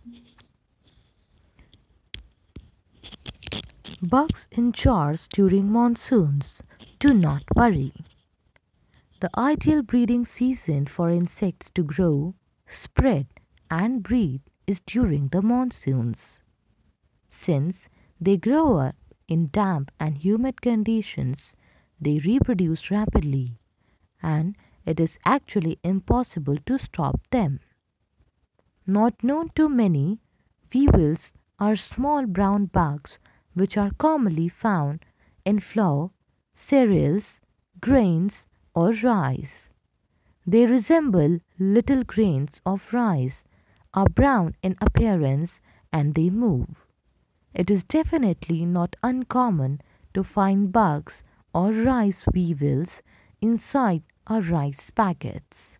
Bugs in jars during monsoons. Do not worry. The ideal breeding season for insects to grow, spread, and breed is during the monsoons. Since they grow up in damp and humid conditions, they reproduce rapidly, and it is actually impossible to stop them. Not known to many, weevils are small brown bugs which are commonly found in flour, cereals, grains, or rice. They resemble little grains of rice, are brown in appearance, and they move. It is definitely not uncommon to find bugs or rice weevils inside our rice packets.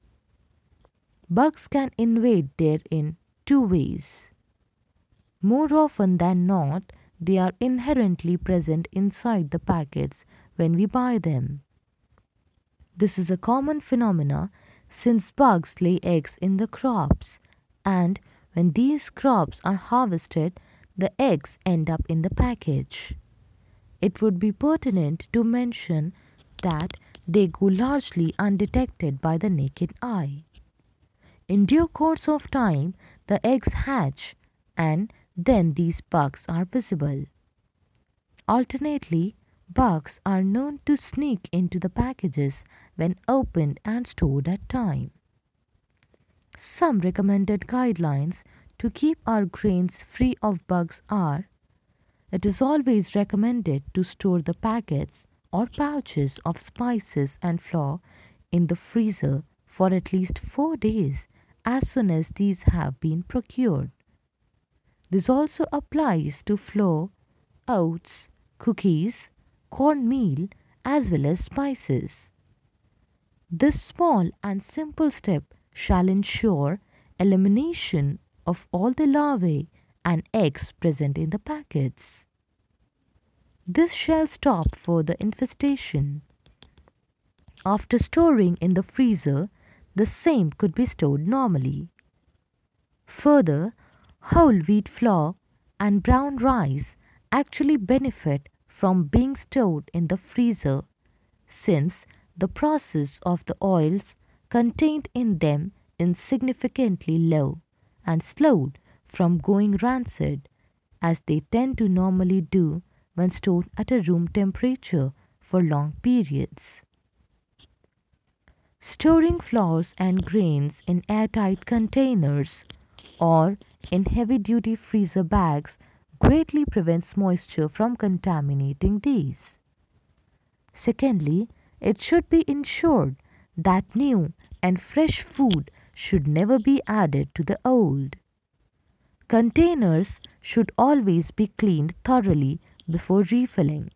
Bugs can invade there in two ways. More often than not, they are inherently present inside the packets when we buy them. This is a common phenomena since bugs lay eggs in the crops, and when these crops are harvested, the eggs end up in the package. It would be pertinent to mention that they go largely undetected by the naked eye. In due course of time, the eggs hatch and then these bugs are visible. Alternately, bugs are known to sneak into the packages when opened and stored at time. Some recommended guidelines to keep our grains free of bugs are: it is always recommended to store the packets or pouches of spices and flour in the freezer for at least 4 days as soon as these have been procured. This also applies to flour, oats, cookies, cornmeal, as well as spices. This small and simple step shall ensure elimination of all the larvae and eggs present in the packets. This shall stop further infestation. After storing in the freezer, the same could be stored normally. Further, whole wheat flour and brown rice actually benefit from being stored in the freezer since the process of the oils contained in them is significantly low and slowed from going rancid as they tend to normally do when stored at a room temperature for long periods. Storing flours and grains in airtight containers or in heavy duty freezer bags greatly prevents moisture from contaminating these. Secondly, it should be ensured that new and fresh food should never be added to the old. Containers should always be cleaned thoroughly before refilling.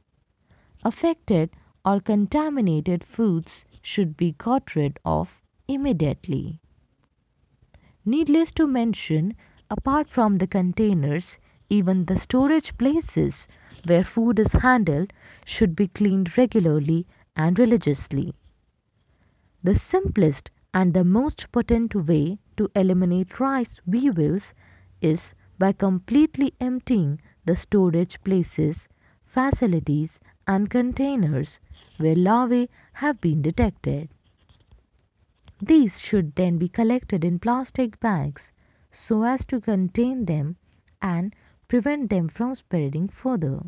Affected or contaminated foods should be got rid of immediately. Needless to mention, apart from the containers, even the storage places where food is handled should be cleaned regularly and religiously. The simplest and the most potent way to eliminate rice weevils is by completely emptying the storage places, facilities, and containers where larvae have been detected. These should then be collected in plastic bags so as to contain them and prevent them from spreading further.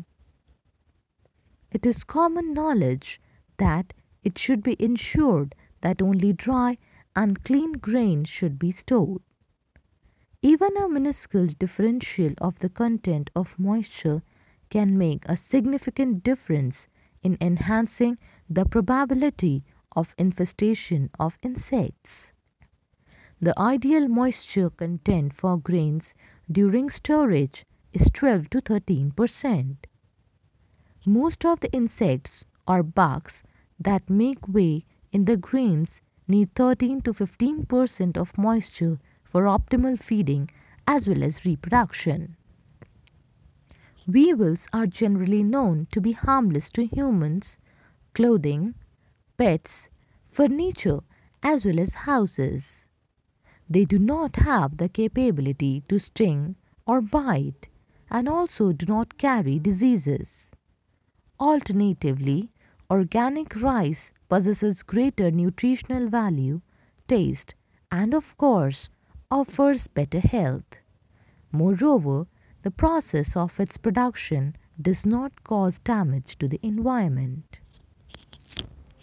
It is common knowledge that it should be ensured that only dry and clean grain should be stored. Even a minuscule differential of the content of moisture can make a significant difference in enhancing the probability of infestation of insects. The ideal moisture content for grains during storage is 12 to 13%. Most of the insects or bugs that make way in the grains need 13 to 15% of moisture for optimal feeding as well as reproduction. Weevils are generally known to be harmless to humans, clothing, pets, furniture, as well as houses. They do not have the capability to sting or bite and also do not carry diseases. Alternatively, organic rice possesses greater nutritional value, taste, and of course, offers better health. Moreover, the process of its production does not cause damage to the environment.